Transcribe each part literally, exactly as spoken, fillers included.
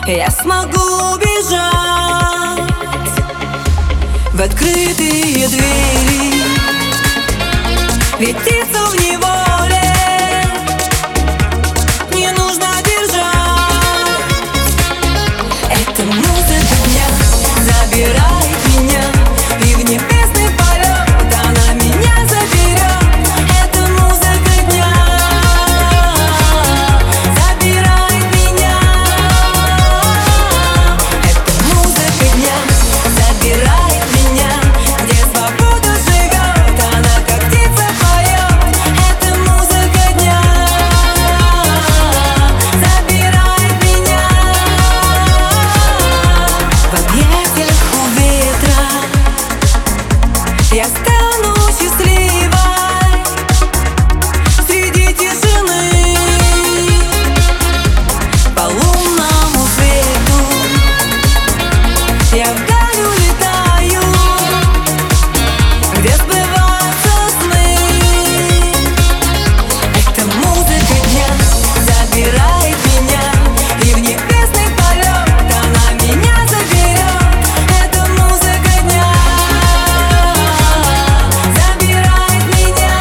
я смогу бежать в открытые двери, ведь птицу в неволе не нужно держать. Эта музыка дня забирает меня, и в небесный полет она меня заберет. Эта музыка дня забирает меня. Эта музыка дня забирает меня, где свобода живет, она как птица поет. Эта музыка дня забирает меня. В объятиях у ветра я стану счастливой среди тишины. По лунному свету я вдаль улетаю, где сбываются сны. Эта музыка дня забирает меня, и в небесный полет она меня заберет. Эта музыка дня забирает меня.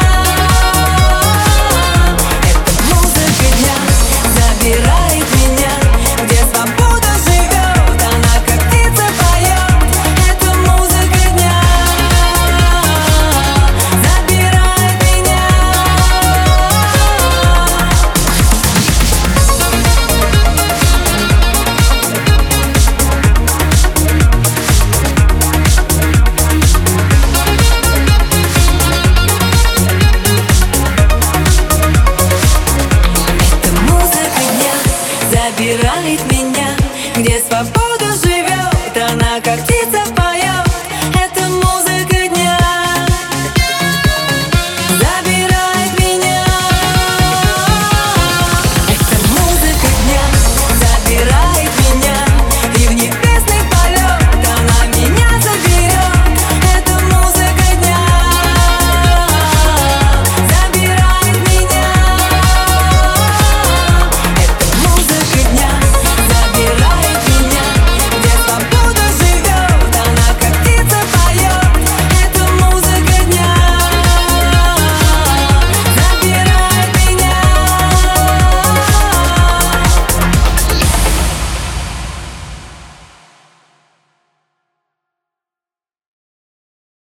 Эта музыка дня забирает меня, где свобода живет, она как птица поет. Эта музыка дня забирает меня. Эта музыка дня забирает меня, где свобода